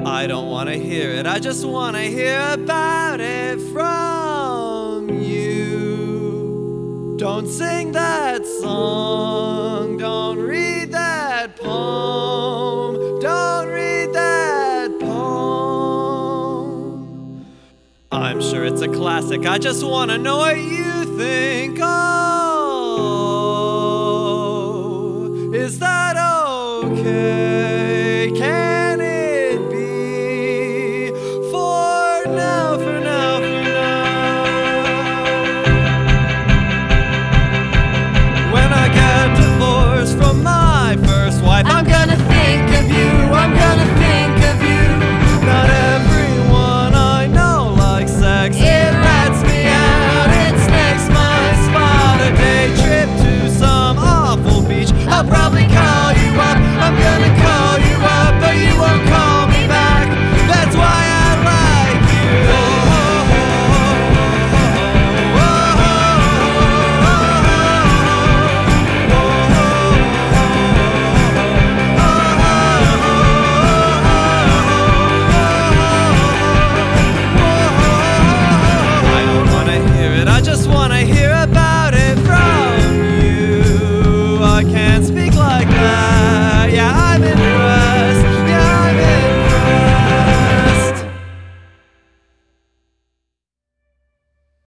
I don't wanna hear it, I just wanna hear about it from you. Don't sing that song, don't read that poem, don't read that poem. I'm sure it's a classic, I just wanna know what you think. Oh, is that okay? Can it be for now, for now, for now? When I get divorced from my first wife, I'm gonna think of you, I'm gonna think of you. Not everyone I know likes sex, it rats me out, it snakes my spot. A day trip to some awful beach, I'll probably call you up, I'm gonna call you up, but you won't call me back. That's why I like you. I don't wanna hear it, I just wanna hear about it from you. I can't speak like that.